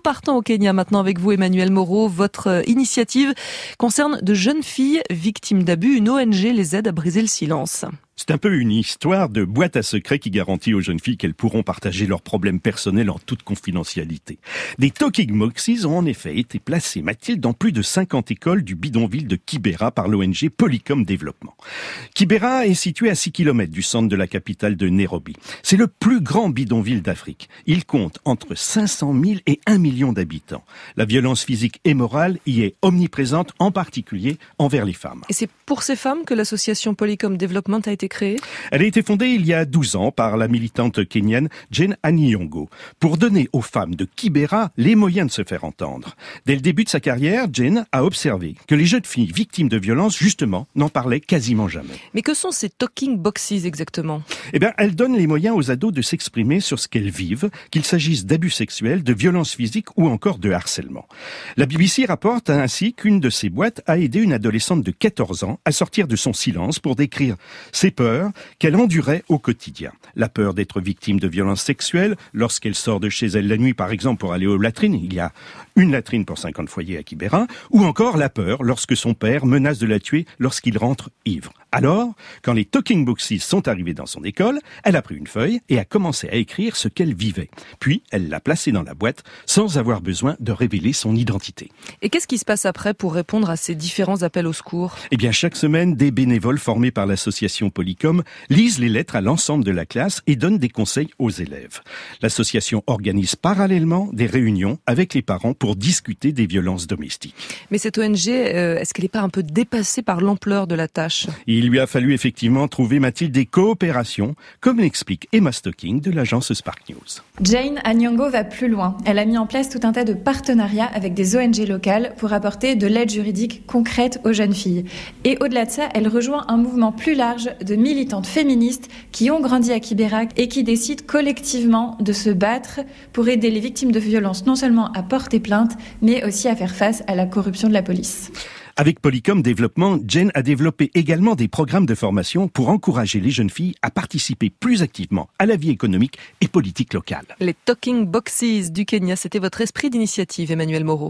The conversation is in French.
partons au Kenya maintenant avec vous, Emmanuel Moreau. Votre initiative concerne de jeunes filles victimes d'abus. Une ONG les aide à briser le silence. C'est un peu une histoire de boîte à secrets qui garantit aux jeunes filles qu'elles pourront partager leurs problèmes personnels en toute confidentialité. Des talking boxes ont en effet été placés, Mathilde, dans plus de 50 écoles du bidonville de Kibera par l'ONG Polycom Développement. Kibera est situé à 6 km du centre de la capitale de Nairobi. C'est le plus grand bidonville d'Afrique. Il compte entre 500 000 et 1 million d'habitants. La violence physique et morale y est omniprésente, en particulier envers les femmes. Et c'est pour ces femmes que l'association Polycom Développement a été créée ? Elle a été fondée il y a 12 ans par la militante kenyane Jane Anyongo pour donner aux femmes de Kibera les moyens de se faire entendre. Dès le début de sa carrière, Jane a observé que les jeunes filles victimes de violences, justement, n'en parlaient quasiment jamais. Mais que sont ces talking boxes exactement ? Elle donne les moyens aux ados de s'exprimer sur ce qu'elles vivent, qu'il s'agisse d'abus sexuels, de violences physiques ou encore de harcèlement. La BBC rapporte ainsi qu'une de ces boîtes a aidé une adolescente de 14 ans à sortir de son silence pour décrire ses peurs qu'elle endurait au quotidien. La peur d'être victime de violences sexuelles lorsqu'elle sort de chez elle la nuit, par exemple, pour aller aux latrines. Il y a une latrine pour 50 foyers à Kibera. Ou encore la peur lorsque son père menace de la tuer lorsqu'il rentre ivre. Alors, quand les talking boxes sont arrivés dans son école, elle a pris une feuille et a commencé à écrire ce qu'elle vivait. Puis, elle l'a placée dans la boîte sans avoir besoin de révéler son identité. Et qu'est-ce qui se passe après pour répondre à ces différents appels au secours ? Chaque semaine, des bénévoles formés par l'association Polycom lisent les lettres à l'ensemble de la classe et donnent des conseils aux élèves. L'association organise parallèlement des réunions avec les parents pour discuter des violences domestiques. Mais cette ONG, est-ce qu'elle n'est pas un peu dépassée par l'ampleur de la tâche ? Il lui a fallu effectivement trouver, Mathilde, des coopérations, comme l'explique Emma Stocking de l'agence Spark News. Jane Anyongo va plus loin. Elle a mis en place tout un tas de partenariats avec des ONG locales pour apporter de l'aide juridique concrète aux jeunes filles. Et au-delà de ça, elle rejoint un mouvement plus large de militantes féministes qui ont grandi à Kibera et qui décident collectivement de se battre pour aider les victimes de violences non seulement à porter plainte, mais aussi à faire face à la corruption de la police. Avec Polycom Développement, Jane a développé également des programmes de formation pour encourager les jeunes filles à participer plus activement à la vie économique et politique locale. Les talking boxes du Kenya, c'était votre esprit d'initiative, Emmanuel Moreau.